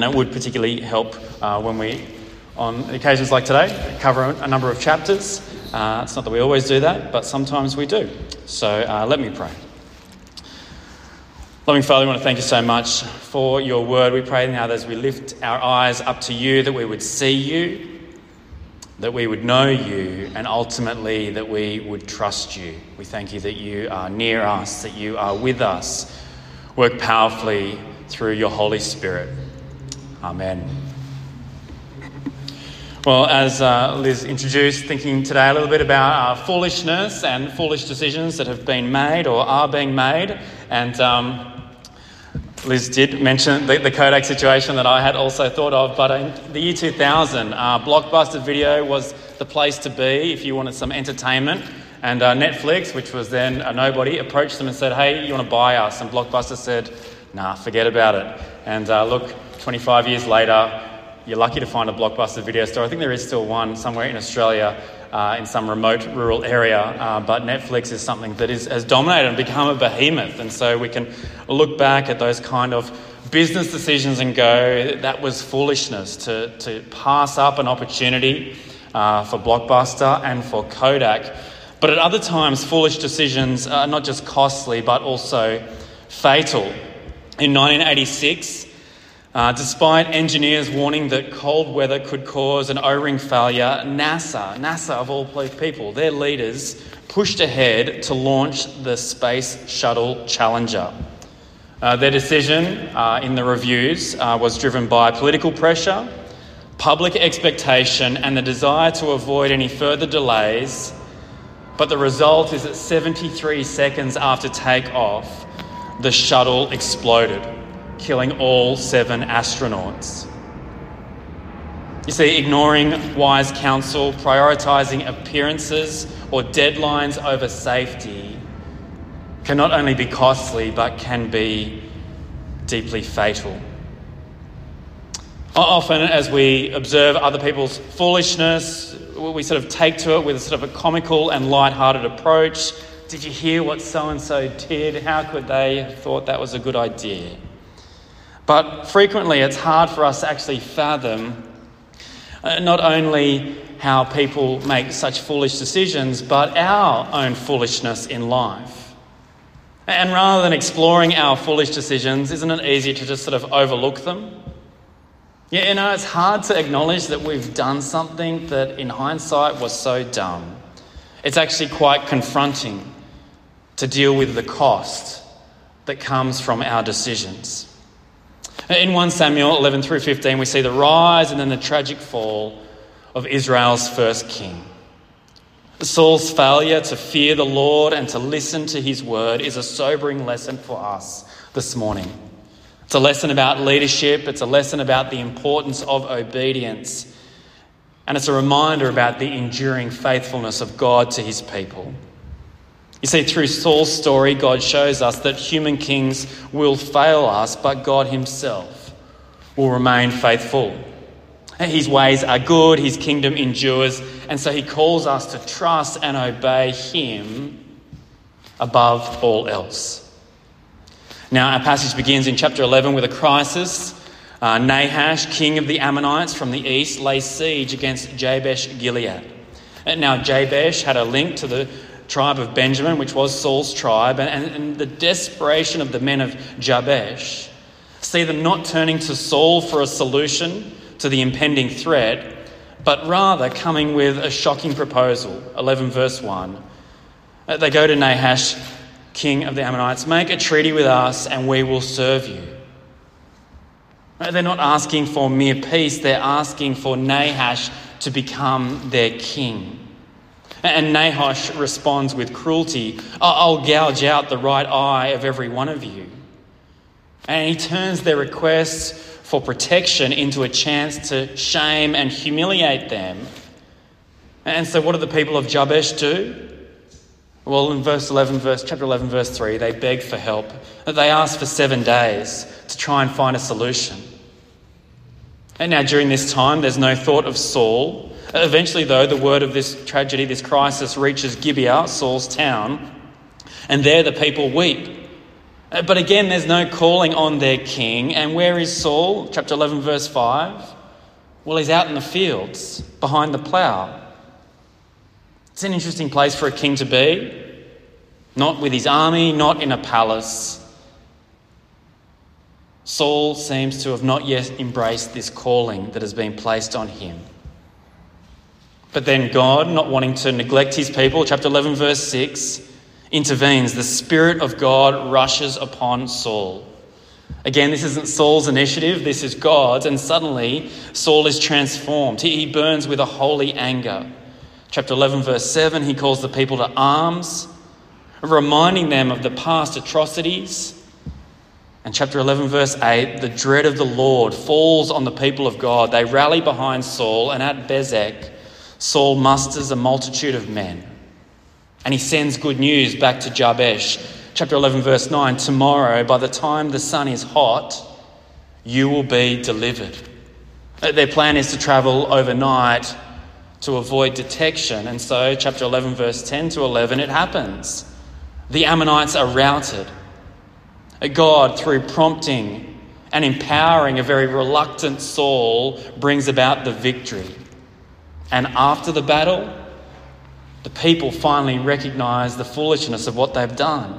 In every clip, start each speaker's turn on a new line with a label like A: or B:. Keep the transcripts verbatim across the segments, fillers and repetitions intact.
A: And it would particularly help uh, when we, on occasions like today, cover a number of chapters. Uh, it's not that we always do that, but sometimes we do. So uh, let me pray. Loving Father, we want to thank you so much for your word. We pray now that as we lift our eyes up to you, that we would see you, that we would know you, and ultimately that we would trust you. We thank you that you are near us, that you are with us. Work powerfully through your Holy Spirit. Amen. Well, as uh, Liz introduced, thinking today a little bit about uh, foolishness and foolish decisions that have been made or are being made. And um, Liz did mention the, the Kodak situation that I had also thought of. But in the year two thousand, uh, Blockbuster Video was the place to be if you wanted some entertainment. And uh, Netflix, which was then a nobody, approached them and said, hey, you want to buy us? And Blockbuster said, nah, forget about it. And uh, look, twenty-five years later, you're lucky to find a Blockbuster Video store. I think there is still one somewhere in Australia uh, in some remote rural area. Uh, but Netflix is something that is, has dominated and become a behemoth. And so we can look back at those kind of business decisions and go, that was foolishness to, to pass up an opportunity uh, for Blockbuster and for Kodak. But at other times, foolish decisions are not just costly, but also fatal. In nineteen eighty-six, Uh, despite engineers warning that cold weather could cause an O-ring failure, NASA, NASA of all people, their leaders pushed ahead to launch the Space Shuttle Challenger. Uh, their decision uh, in the reviews uh, was driven by political pressure, public expectation, and the desire to avoid any further delays. But the result is that seventy-three seconds after takeoff, the shuttle exploded, killing all seven astronauts. You see, ignoring wise counsel, prioritising appearances or deadlines over safety can not only be costly, but can be deeply fatal. Often, as we observe other people's foolishness, we sort of take to it with sort of a comical and light-hearted approach. Did you hear what so-and-so did? How could they have thought that was a good idea? But frequently it's hard for us to actually fathom uh, not only how people make such foolish decisions, but our own foolishness in life. And rather than exploring our foolish decisions, isn't it easy to just sort of overlook them? Yeah, you know, it's hard to acknowledge that we've done something that in hindsight was so dumb. It's actually quite confronting to deal with the cost that comes from our decisions. In First Samuel eleven through fifteen, we see the rise and then the tragic fall of Israel's first king. Saul's failure to fear the Lord and to listen to his word is a sobering lesson for us this morning. It's a lesson about leadership. It's a lesson about the importance of obedience. And it's a reminder about the enduring faithfulness of God to his people. You see, through Saul's story, God shows us that human kings will fail us, but God himself will remain faithful. His ways are good, his kingdom endures, and so he calls us to trust and obey him above all else. Now, our passage begins in chapter eleven with a crisis. Uh, Nahash, king of the Ammonites from the east, lays siege against Jabesh Gilead. And now, Jabesh had a link to the tribe of Benjamin, which was Saul's tribe, and, and the desperation of the men of Jabesh see them not turning to Saul for a solution to the impending threat, but rather coming with a shocking proposal. eleven verse one. They go to Nahash, king of the Ammonites, make a treaty with us and we will serve you. They're not asking for mere peace, they're asking for Nahash to become their king. And Nahash responds with cruelty. I'll gouge out the right eye of every one of you. And he turns their request for protection into a chance to shame and humiliate them. And so what do the people of Jabesh do? Well, in verse eleven, verse chapter eleven, verse three, they beg for help. They ask for seven days to try and find a solution. And now during this time, there's no thought of Saul. Eventually, though, the word of this tragedy, this crisis, reaches Gibeah, Saul's town, and there the people weep. But again, there's no calling on their king. And where is Saul? Chapter eleven, verse five. Well, he's out in the fields behind the plough. It's an interesting place for a king to be. Not with his army, not in a palace. Saul seems to have not yet embraced this calling that has been placed on him. But then God, not wanting to neglect his people, chapter eleven, verse six, intervenes. The Spirit of God rushes upon Saul. Again, this isn't Saul's initiative, this is God's, and suddenly Saul is transformed. He, he burns with a holy anger. Chapter eleven, verse seven, he calls the people to arms, reminding them of the past atrocities. And chapter eleven, verse eight, the dread of the Lord falls on the people of God. They rally behind Saul, and at Bezek, Saul musters a multitude of men. And he sends good news back to Jabesh. Chapter eleven, verse nine, tomorrow, by the time the sun is hot, you will be delivered. Their plan is to travel overnight to avoid detection. And so, chapter eleven, verse ten to eleven, it happens. The Ammonites are routed. God, through prompting and empowering a very reluctant Saul, brings about the victory. And after the battle, the people finally recognise the foolishness of what they've done.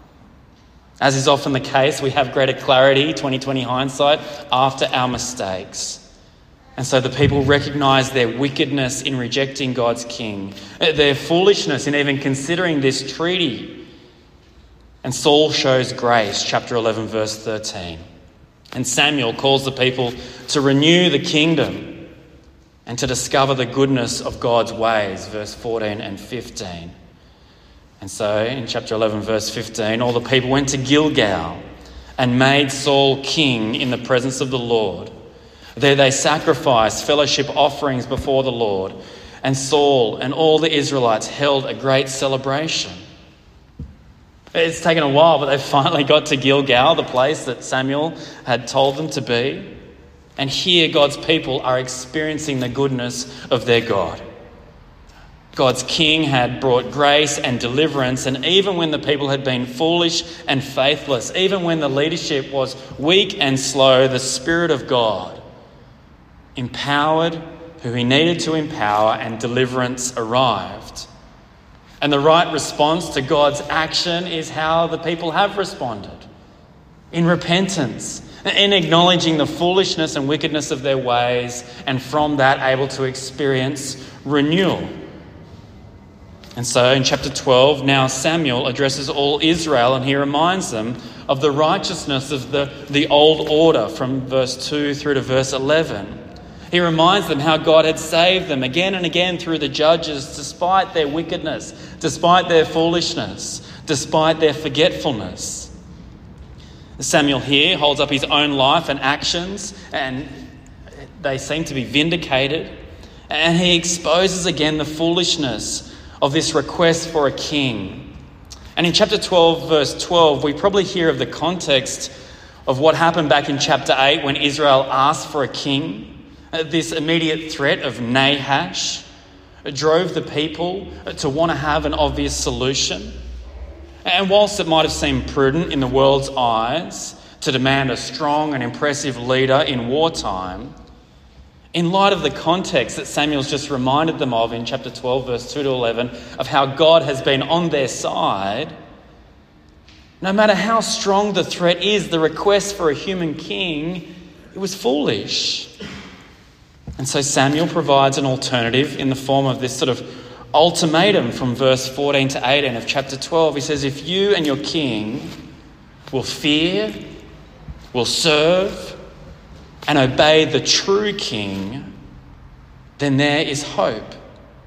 A: As is often the case, we have greater clarity, twenty twenty hindsight, after our mistakes. And so the people recognise their wickedness in rejecting God's king, their foolishness in even considering this treaty. And Saul shows grace, chapter eleven, verse thirteen. And Samuel calls the people to renew the kingdom and to discover the goodness of God's ways, verse fourteen and fifteen. And so in chapter eleven, verse fifteen, all the people went to Gilgal and made Saul king in the presence of the Lord. There they sacrificed fellowship offerings before the Lord, and Saul and all the Israelites held a great celebration. It's taken a while, but they finally got to Gilgal, the place that Samuel had told them to be. And here God's people are experiencing the goodness of their God. God's king had brought grace and deliverance, and even when the people had been foolish and faithless, even when the leadership was weak and slow, the Spirit of God empowered who he needed to empower, and deliverance arrived. And the right response to God's action is how the people have responded. In repentance, in acknowledging the foolishness and wickedness of their ways, and from that able to experience renewal. And so in chapter twelve, now Samuel addresses all Israel, and he reminds them of the righteousness of the, the old order from verse two through to verse eleven. He reminds them how God had saved them again and again through the judges, despite their wickedness, despite their foolishness, despite their forgetfulness. Samuel here holds up his own life and actions, and they seem to be vindicated. And he exposes again the foolishness of this request for a king. And in chapter twelve, verse twelve, we probably hear of the context of what happened back in chapter eight when Israel asked for a king. This immediate threat of Nahash drove the people to want to have an obvious solution. And whilst it might have seemed prudent in the world's eyes to demand a strong and impressive leader in wartime, in light of the context that Samuel's just reminded them of in chapter twelve, verse two to eleven, of how God has been on their side, no matter how strong the threat is, the request for a human king, it was foolish. And so Samuel provides an alternative in the form of this sort of ultimatum from verse fourteen to eighteen of chapter twelve. He says, if you and your king will fear, will serve, and obey the true king, then there is hope.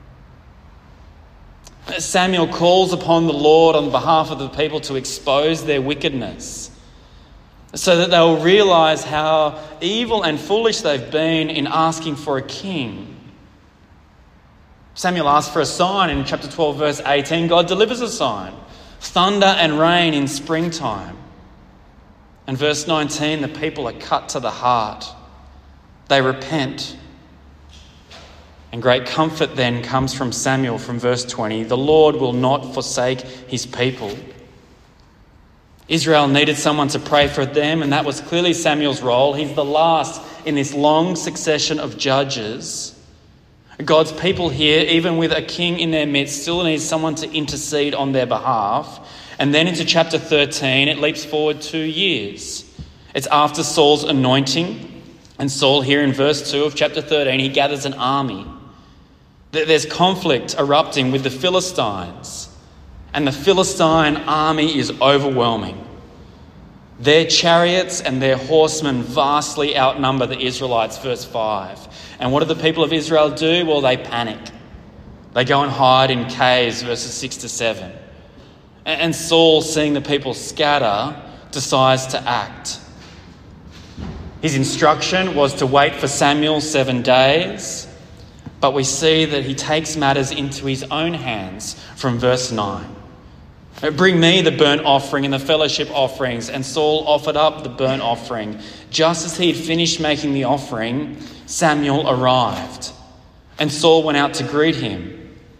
A: Samuel calls upon the Lord on behalf of the people to expose their wickedness, so that they will realise how evil and foolish they've been in asking for a king. Samuel asks for a sign in chapter twelve, verse eighteen. God delivers a sign. Thunder and rain in springtime. And verse nineteen, the people are cut to the heart. They repent. And great comfort then comes from Samuel from verse twenty. The Lord will not forsake his people. Israel needed someone to pray for them, and that was clearly Samuel's role. He's the last in this long succession of judges. God's people here, even with a king in their midst, still needs someone to intercede on their behalf. And then into chapter thirteen, it leaps forward two years. It's after Saul's anointing, and Saul here in verse two of chapter thirteen, he gathers an army. There's conflict erupting with the Philistines, and the Philistine army is overwhelming. Their chariots and their horsemen vastly outnumber the Israelites, verse five. And what do the people of Israel do? Well, they panic. They go and hide in caves, verses six to seven. And Saul, seeing the people scatter, decides to act. His instruction was to wait for Samuel seven days, but we see that he takes matters into his own hands from verse nine. Bring me the burnt offering and the fellowship offerings. And Saul offered up the burnt offering. Just as he had finished making the offering, Samuel arrived, and Saul went out to greet him.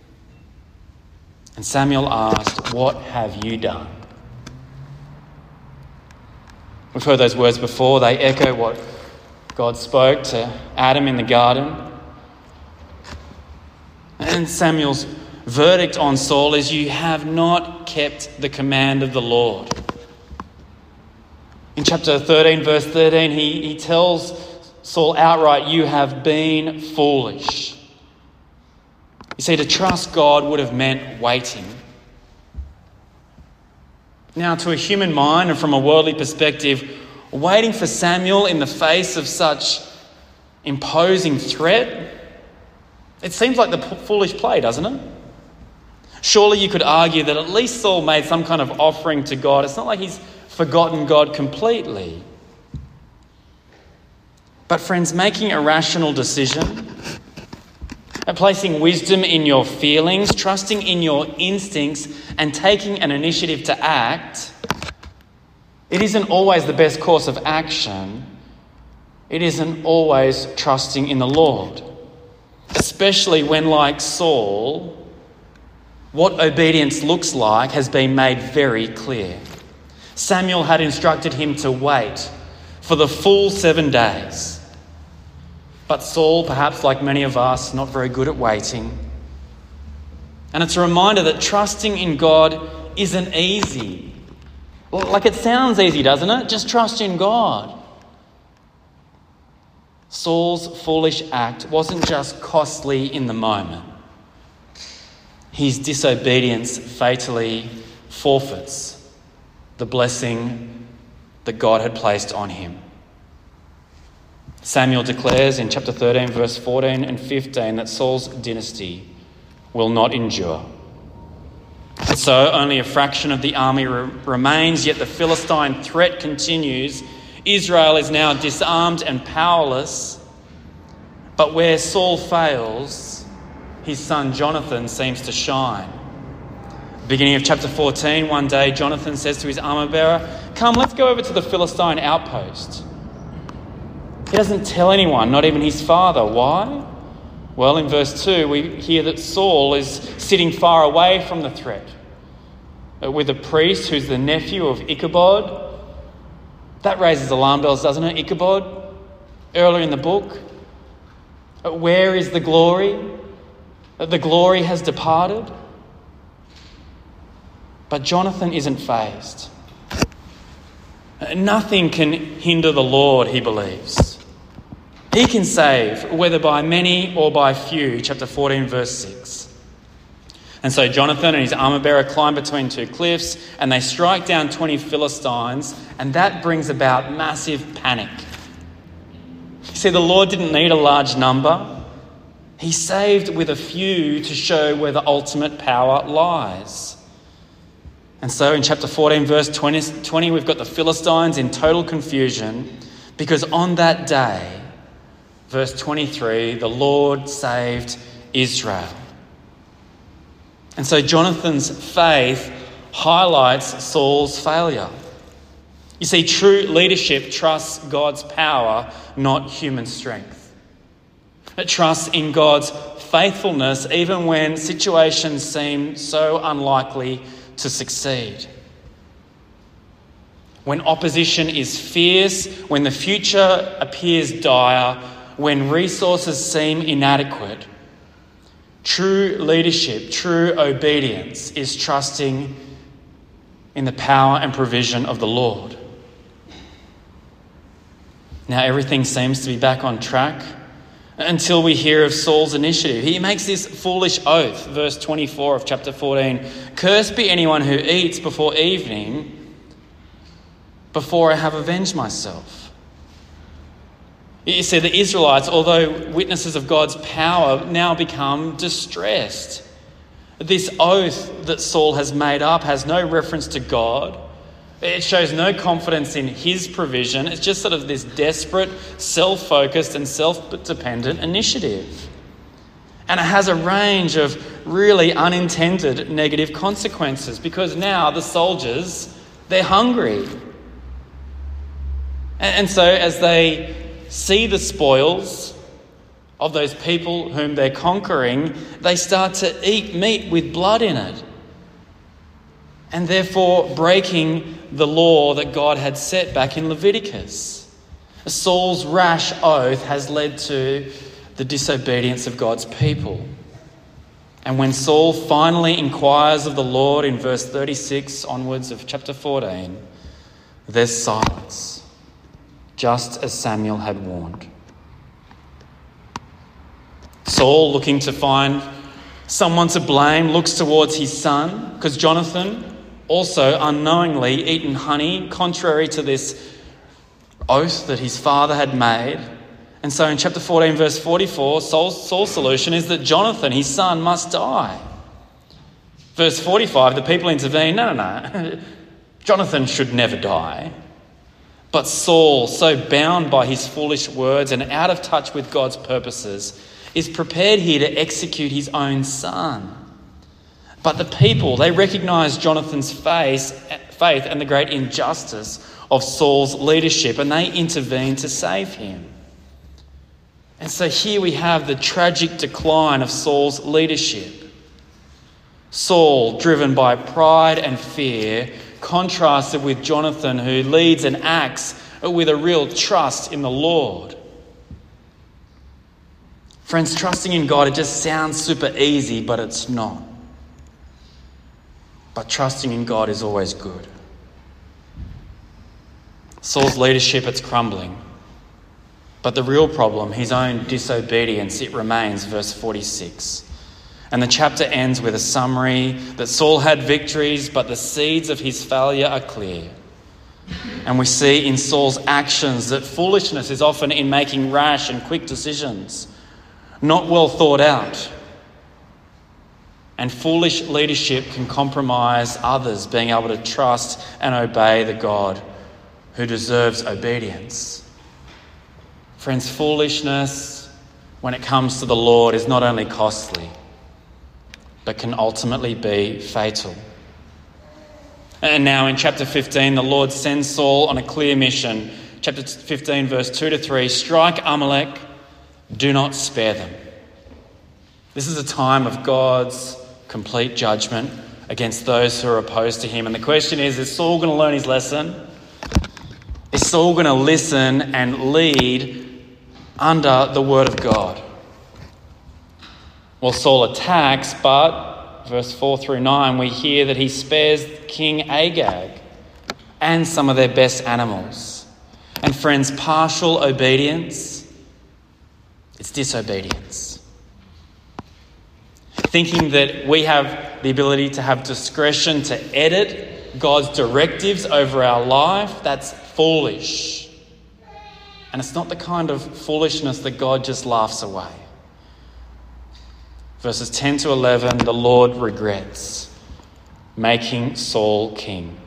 A: And Samuel asked, "What have you done?" We've heard those words before. They echo what God spoke to Adam in the garden. And Samuel's verdict on Saul is, "You have not kept the command of the Lord." In chapter thirteen, verse thirteen, he, he tells Saul outright, "You have been foolish." You see, to trust God would have meant waiting. Now, to a human mind and from a worldly perspective, waiting for Samuel in the face of such imposing threat, it seems like the foolish play, doesn't it? Surely you could argue that at least Saul made some kind of offering to God. It's not like he's forgotten God completely. But friends, making a rational decision, and placing wisdom in your feelings, trusting in your instincts, and taking an initiative to act, it isn't always the best course of action. It isn't always trusting in the Lord. Especially when, like Saul, what obedience looks like has been made very clear. Samuel had instructed him to wait for the full seven days. But Saul, perhaps like many of us, not very good at waiting. And it's a reminder that trusting in God isn't easy. Like it sounds easy, doesn't it? Just trust in God. Saul's foolish act wasn't just costly in the moment. His disobedience fatally forfeits the blessing that God had placed on him. Samuel declares in chapter thirteen, verse fourteen and fifteen, that Saul's dynasty will not endure. And so only a fraction of the army re- remains, yet the Philistine threat continues. Israel is now disarmed and powerless. But where Saul fails, his son Jonathan seems to shine. Beginning of chapter fourteen, one day Jonathan says to his armor bearer, "Come, let's go over to the Philistine outpost." He doesn't tell anyone, not even his father. Why? Well, in verse two, we hear that Saul is sitting far away from the threat with a priest who's the nephew of Ichabod. That raises alarm bells, doesn't it? Ichabod, earlier in the book. Where is the glory? The glory has departed. But Jonathan isn't fazed. Nothing can hinder the Lord, he believes. He can save, whether by many or by few, chapter fourteen, verse six. And so Jonathan and his armor bearer climb between two cliffs and they strike down twenty Philistines, and that brings about massive panic. You see, the Lord didn't need a large number. He saved with a few to show where the ultimate power lies. And so in chapter fourteen, verse twenty, twenty, we've got the Philistines in total confusion because on that day, verse twenty-three, the Lord saved Israel. And so Jonathan's faith highlights Saul's failure. You see, true leadership trusts God's power, not human strength. It trusts in God's faithfulness even when situations seem so unlikely to succeed. when opposition is fierce, when the future appears dire, when resources seem inadequate, true leadership, true obedience is trusting in the power and provision of the Lord. Now everything seems to be back on track until we hear of Saul's initiative. He makes this foolish oath, verse twenty-four of chapter fourteen. Cursed be anyone who eats before evening, before I have avenged myself. You see, the Israelites, although witnesses of God's power, now become distressed. This oath that Saul has made up has no reference to God. It shows no confidence in his provision. It's just sort of this desperate, self-focused and self-dependent initiative. And it has a range of really unintended negative consequences because now the soldiers, they're hungry. And so as they see the spoils of those people whom they're conquering, they start to eat meat with blood in it, and therefore breaking the law that God had set back in Leviticus. Saul's rash oath has led to the disobedience of God's people. And when Saul finally inquires of the Lord in verse thirty-six onwards of chapter fourteen, there's silence, just as Samuel had warned. Saul, looking to find someone to blame, looks towards his son, because Jonathan also unknowingly eaten honey, contrary to this oath that his father had made. And so in chapter fourteen, verse forty-four, Saul's, Saul's solution is that Jonathan, his son, must die. Verse forty-five, the people intervene. No, no, no. Jonathan should never die. But Saul, so bound by his foolish words and out of touch with God's purposes, is prepared here to execute his own son. But the people, they recognise Jonathan's face, faith and the great injustice of Saul's leadership, and they intervene to save him. And so here we have the tragic decline of Saul's leadership. Saul, driven by pride and fear, contrasted with Jonathan, who leads and acts with a real trust in the Lord. Friends, trusting in God, it just sounds super easy, but it's not. But trusting in God is always good. Saul's leadership, it's crumbling. But the real problem, his own disobedience, it remains, verse forty-six. And the chapter ends with a summary that Saul had victories, but the seeds of his failure are clear. And we see in Saul's actions that foolishness is often in making rash and quick decisions, not well thought out. And foolish leadership can compromise others being able to trust and obey the God who deserves obedience. Friends, foolishness when it comes to the Lord is not only costly, but can ultimately be fatal. And now in chapter fifteen, the Lord sends Saul on a clear mission. Chapter fifteen, verse two to three, strike Amalek, do not spare them. This is a time of God's complete judgment against those who are opposed to him. And the question is, is Saul going to learn his lesson? Is Saul going to listen and lead under the word of God? Well, Saul attacks, but verse four through nine, we hear that he spares King Agag and some of their best animals. And friends, partial obedience, it's disobedience. Thinking that we have the ability to have discretion to edit God's directives over our life, that's foolish. And it's not the kind of foolishness that God just laughs away. Verses ten to eleven, the Lord regrets making Saul king.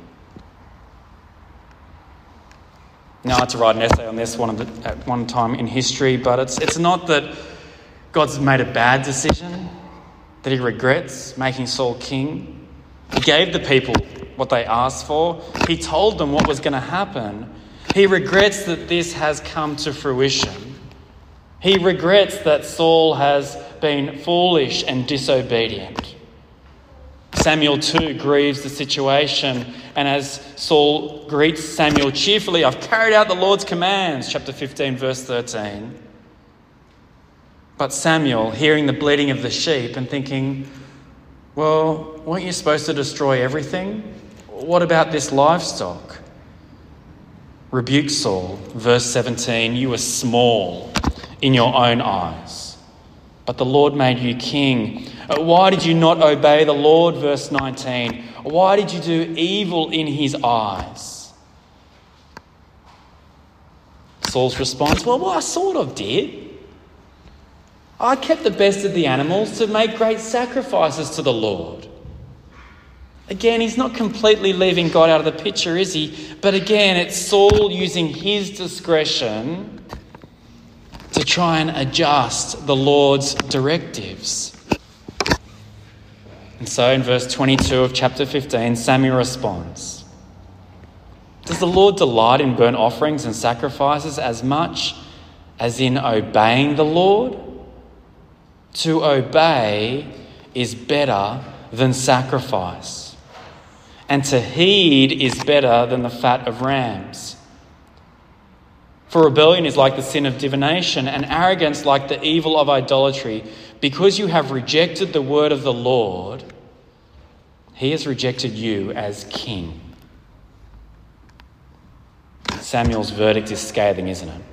A: Now, I had to write an essay on this one at one time in history, but it's it's not that God's made a bad decision, that he regrets making Saul king. He gave the people what they asked for. He told them what was going to happen. He regrets that this has come to fruition. He regrets that Saul has been foolish and disobedient. Samuel too grieves the situation, and as Saul greets Samuel cheerfully, "I've carried out the Lord's commands," chapter fifteen, verse thirteen. But Samuel, hearing the bleating of the sheep and thinking, "Well, weren't you supposed to destroy everything? What about this livestock?" rebukes Saul. Verse seventeen, "You were small in your own eyes, but the Lord made you king. Why did you not obey the Lord?" Verse nineteen, "Why did you do evil in his eyes?" Saul's response, well, well, I sort of did. I kept the best of the animals to make great sacrifices to the Lord. Again, he's not completely leaving God out of the picture, is he? But again, it's Saul using his discretion to try and adjust the Lord's directives. And so in verse twenty-two of chapter fifteen, Samuel responds, "Does the Lord delight in burnt offerings and sacrifices as much as in obeying the Lord? To obey is better than sacrifice, and to heed is better than the fat of rams. For rebellion is like the sin of divination, and arrogance like the evil of idolatry. Because you have rejected the word of the Lord, he has rejected you as king." Samuel's verdict is scathing, isn't it?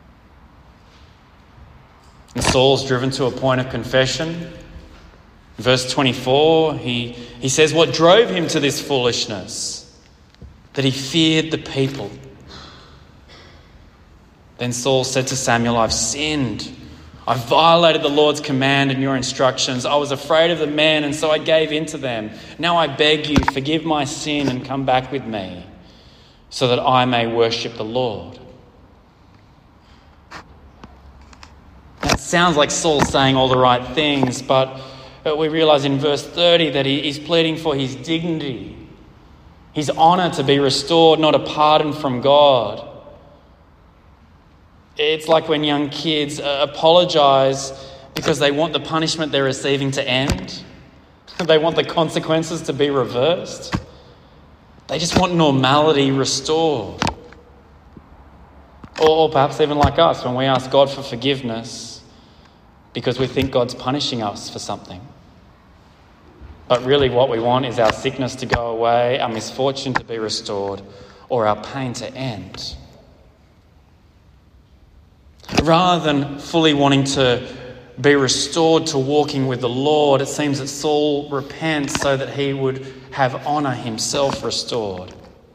A: And Saul's driven to a point of confession. Verse twenty-four, he, he says what drove him to this foolishness, that he feared the people. Then Saul said to Samuel, "I've sinned. I've violated the Lord's command and your instructions. I was afraid of the men, and so I gave in to them. Now I beg you, forgive my sin and come back with me, so that I may worship the Lord." That sounds like Saul saying all the right things, but we realise in verse thirty that he, he's pleading for his dignity, his honour to be restored, not a pardon from God. It's like when young kids uh, apologise because they want the punishment they're receiving to end. They want the consequences to be reversed. They just want normality restored. Or, or perhaps even like us, when we ask God for forgiveness because we think God's punishing us for something. But really what we want is our sickness to go away, our misfortune to be restored, or our pain to end. Rather than fully wanting to be restored to walking with the Lord, it seems that Saul repents so that he would have honour himself restored.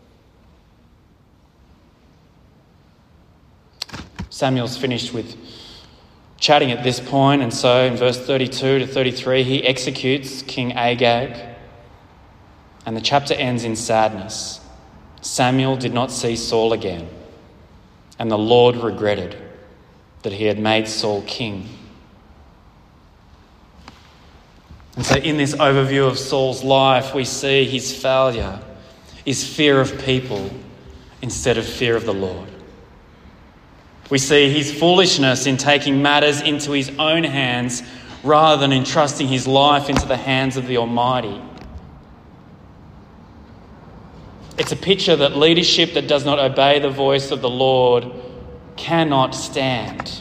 A: Samuel's finished with chatting at this point, and so in verse thirty-two to thirty-three, he executes King Agag, and the chapter ends in sadness. Samuel did not see Saul again, and the Lord regretted that he had made Saul king. And so in this overview of Saul's life, we see his failure is fear of people instead of fear of the Lord. We see his foolishness in taking matters into his own hands rather than entrusting his life into the hands of the Almighty. It's a picture that leadership that does not obey the voice of the Lord cannot stand.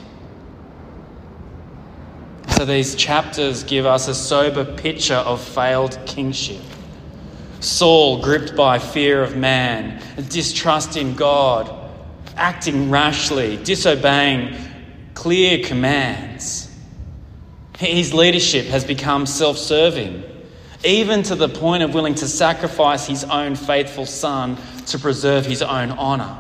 A: So these chapters give us a sober picture of failed kingship. Saul, gripped by fear of man, distrust in God, acting rashly, disobeying clear commands. His leadership has become self-serving, even to the point of willing to sacrifice his own faithful son to preserve his own honour.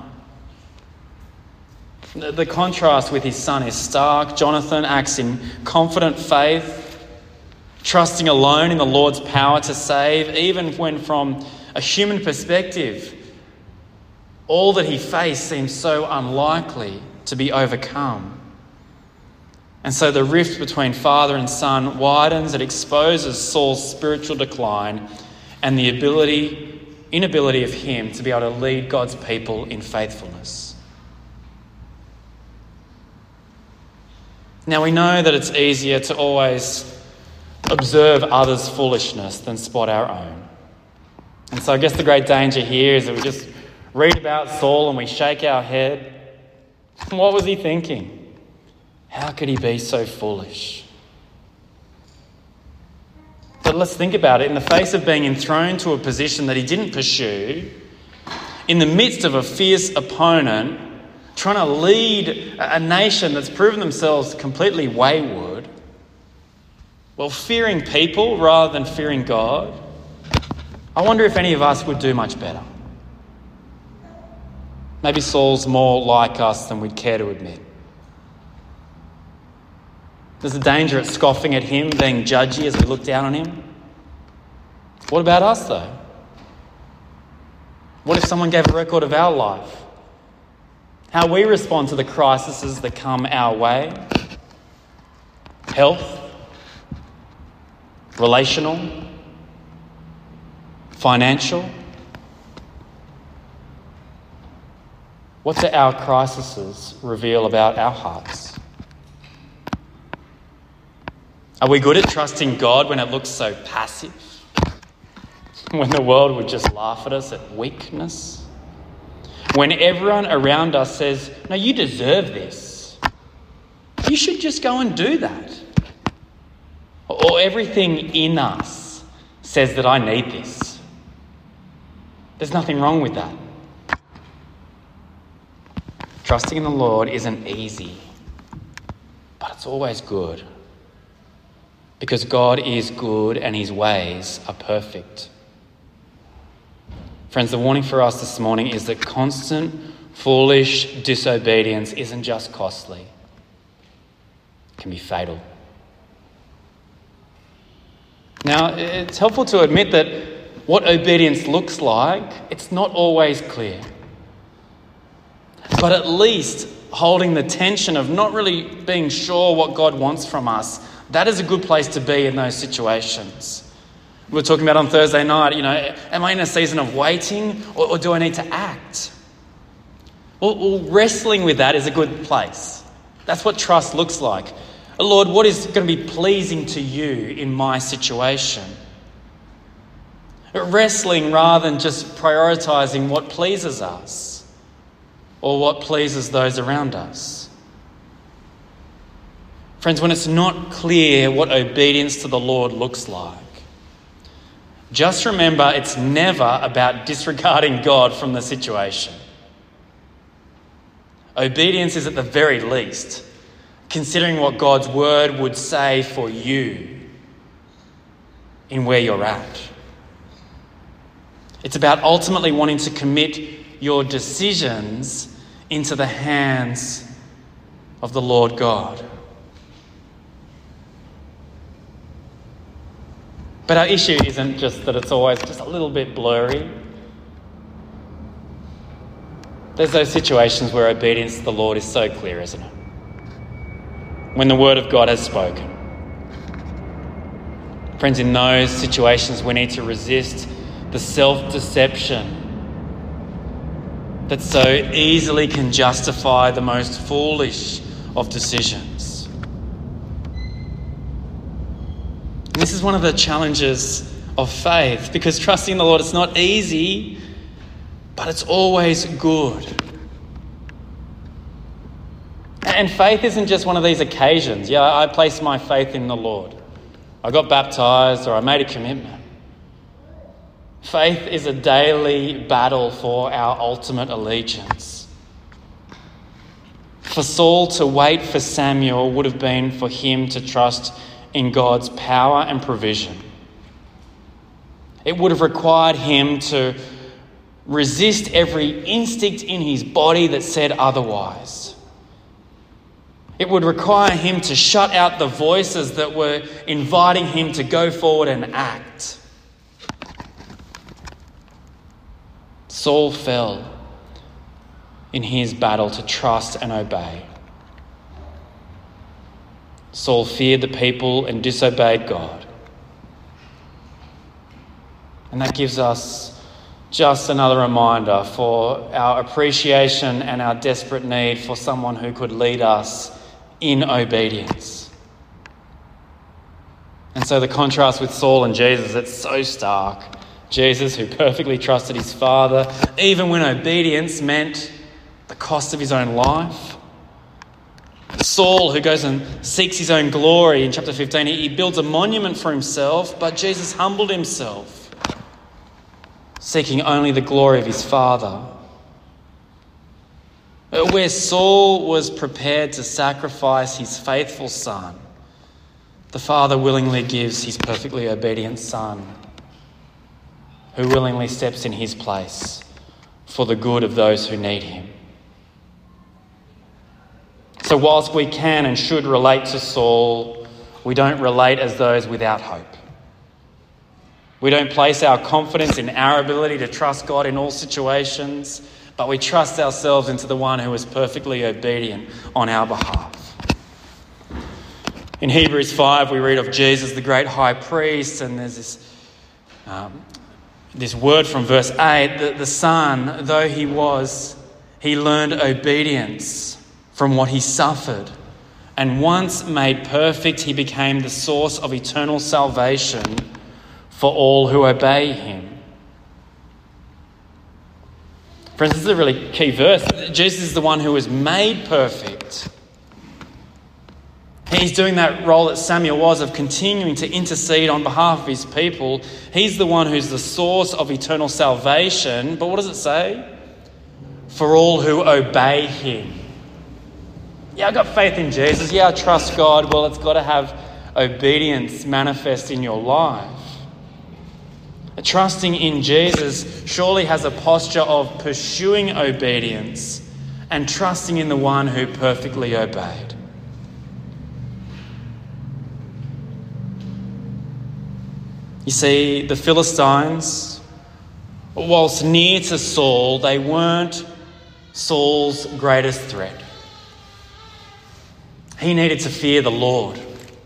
A: The contrast with his son is stark. Jonathan acts in confident faith, trusting alone in the Lord's power to save, even when from a human perspective, all that he faced seems so unlikely to be overcome. And so the rift between father and son widens. It exposes Saul's spiritual decline and the ability, inability of him to be able to lead God's people in faithfulness. Now we know that it's easier to always observe others' foolishness than spot our own. And so I guess the great danger here is that we just read about Saul and we shake our head. What was he thinking? How could he be so foolish? But let's think about it. In the face of being enthroned to a position that he didn't pursue, in the midst of a fierce opponent, trying to lead a nation that's proven themselves completely wayward, well, fearing people rather than fearing God, I wonder if any of us would do much better. Maybe Saul's more like us than we'd care to admit. There's a danger at scoffing at him, being judgy as we look down on him. What about us, though? What if someone gave a record of our life? How we respond to the crises that come our way? Health, relational, financial. What do our crises reveal about our hearts? Are we good at trusting God when it looks so passive? When the world would just laugh at us at weakness? When everyone around us says, no, you deserve this. You should just go and do that. Or everything in us says that I need this. There's nothing wrong with that. Trusting in the Lord isn't easy, but it's always good. Because God is good and his ways are perfect. Friends, the warning for us this morning is that constant, foolish disobedience isn't just costly. It can be fatal. Now, it's helpful to admit that what obedience looks like, it's not always clear. But at least holding the tension of not really being sure what God wants from us, that is a good place to be in those situations. We were talking about on Thursday night, you know, am I in a season of waiting or, or do I need to act? Well, well, wrestling with that is a good place. That's what trust looks like. Lord, what is going to be pleasing to you in my situation? Wrestling rather than just prioritising what pleases us or what pleases those around us. Friends, when it's not clear what obedience to the Lord looks like, just remember it's never about disregarding God from the situation. Obedience is at the very least considering what God's word would say for you in where you're at. It's about ultimately wanting to commit your decisions into the hands of the Lord God. But our issue isn't just that it's always just a little bit blurry. There's those situations where obedience to the Lord is so clear, isn't it? When the word of God has spoken. Friends, in those situations we need to resist the self-deception that so easily can justify the most foolish of decisions. And this is one of the challenges of faith, because trusting in the Lord, it's not easy, but it's always good. And faith isn't just one of these occasions. Yeah, I placed my faith in the Lord. I got baptised or I made a commitment. Faith is a daily battle for our ultimate allegiance. For Saul to wait for Samuel would have been for him to trust in God's power and provision. It would have required him to resist every instinct in his body that said otherwise. It would require him to shut out the voices that were inviting him to go forward and act. Saul fell in his battle to trust and obey. Saul feared the people and disobeyed God. And that gives us just another reminder for our appreciation and our desperate need for someone who could lead us in obedience. And so the contrast with Saul and Jesus, it's so stark. Jesus, who perfectly trusted his Father, even when obedience meant the cost of his own life. Saul, who goes and seeks his own glory in chapter fifteen, he builds a monument for himself, but Jesus humbled himself, seeking only the glory of his Father. Where Saul was prepared to sacrifice his faithful son, the Father willingly gives his perfectly obedient Son, who willingly steps in his place for the good of those who need him. So whilst we can and should relate to Saul, we don't relate as those without hope. We don't place our confidence in our ability to trust God in all situations, but we trust ourselves into the one who is perfectly obedient on our behalf. In Hebrews five, we read of Jesus, the great high priest, and there's this, um, this word from verse eight, that the Son, though he was, he learned obedience from what he suffered. And once made perfect, he became the source of eternal salvation for all who obey him. Friends, this is a really key verse. Jesus is the one who was made perfect. He's doing that role that Samuel was of continuing to intercede on behalf of his people. He's the one who's the source of eternal salvation. But what does it say? For all who obey him. Yeah, I've got faith in Jesus. Yeah, I trust God. Well, it's got to have obedience manifest in your life. Trusting in Jesus surely has a posture of pursuing obedience and trusting in the one who perfectly obeyed. You see, the Philistines, whilst near to Saul, they weren't Saul's greatest threat. He needed to fear the Lord.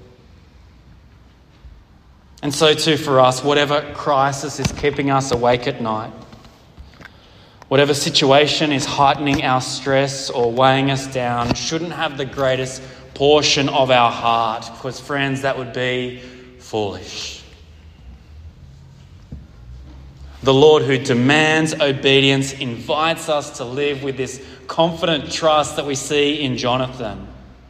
A: And so too for us, whatever crisis is keeping us awake at night, whatever situation is heightening our stress or weighing us down, shouldn't have the greatest portion of our heart, because friends, that would be foolish. The Lord, who demands obedience, invites us to live with this confident trust that we see in Jonathan.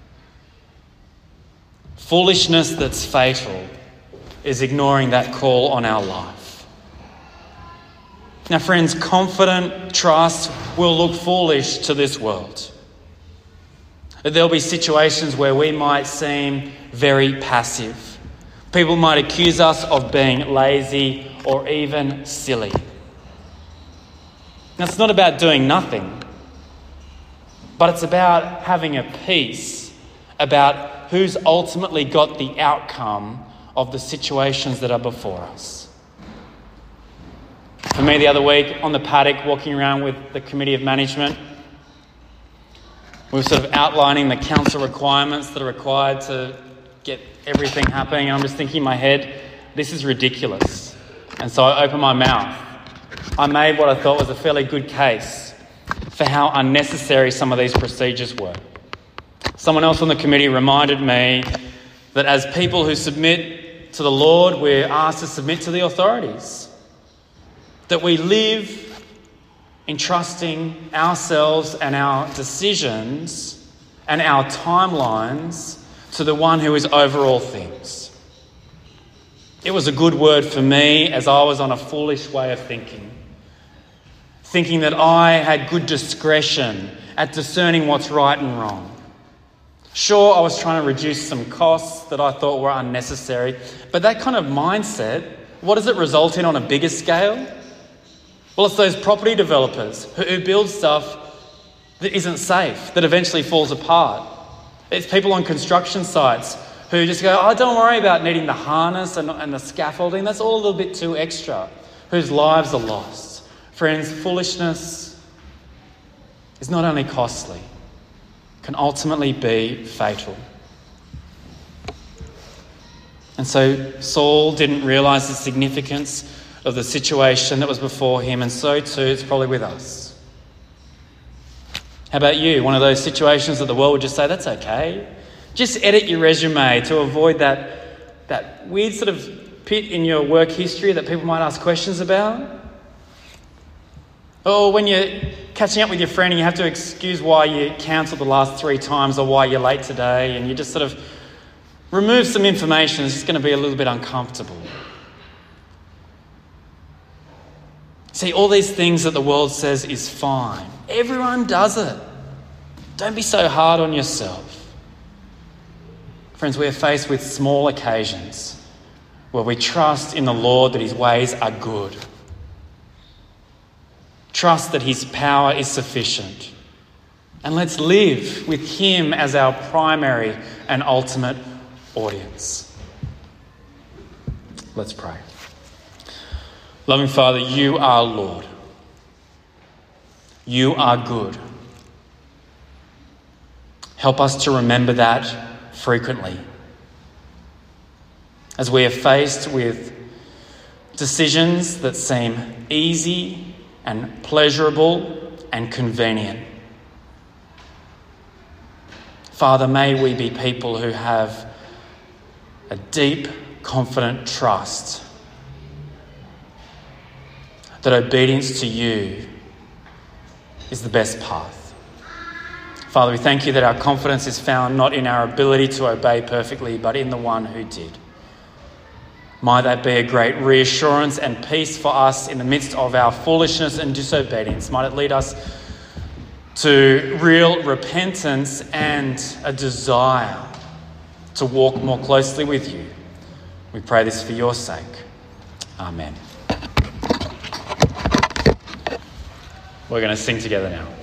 A: Foolishness that's fatal is ignoring that call on our life. Now, friends, confident trust will look foolish to this world. There'll be situations where we might seem very passive. People might accuse us of being lazy or even silly. Now, it's not about doing nothing, but it's about having a peace about who's ultimately got the outcome of the situations that are before us. For me, the other week on the paddock, walking around with the committee of management, we were sort of outlining the council requirements that are required to get everything happening. And I'm just thinking in my head, this is ridiculous. And so I opened my mouth. I made what I thought was a fairly good case for how unnecessary some of these procedures were. Someone else on the committee reminded me that as people who submit to the Lord, we're asked to submit to the authorities. That we live entrusting ourselves and our decisions and our timelines to the one who is over all things. It was a good word for me as I was on a foolish way of thinking. Thinking that I had good discretion at discerning what's right and wrong. Sure, I was trying to reduce some costs that I thought were unnecessary, but that kind of mindset, what does it result in on a bigger scale? Well, it's those property developers who build stuff that isn't safe, that eventually falls apart. It's people on construction sites who just go, oh, don't worry about needing the harness and, and the scaffolding. That's all a little bit too extra. Whose lives are lost. Friends, foolishness is not only costly, can ultimately be fatal. And so Saul didn't realise the significance of the situation that was before him, and so too it's probably with us. How about you? One of those situations that the world would just say, that's okay. Just edit your resume to avoid that that weird sort of pit in your work history that people might ask questions about? Or when you're catching up with your friend and you have to excuse why you cancelled the last three times or why you're late today, and you just sort of remove some information that's just going to be a little bit uncomfortable. See, all these things that the world says is fine. Everyone does it. Don't be so hard on yourself. Friends, we are faced with small occasions where we trust in the Lord that his ways are good. Trust that his power is sufficient. And let's live with him as our primary and ultimate audience. Let's pray. Loving Father, you are Lord. You are good. Help us to remember that frequently. As we are faced with decisions that seem easy and pleasurable and convenient. Father, may we be people who have a deep, confident trust that obedience to you is the best path. Father, we thank you that our confidence is found not in our ability to obey perfectly, but in the one who did. Might that be a great reassurance and peace for us in the midst of our foolishness and disobedience. Might it lead us to real repentance and a desire to walk more closely with you. We pray this for your sake. Amen. We're going to sing together now.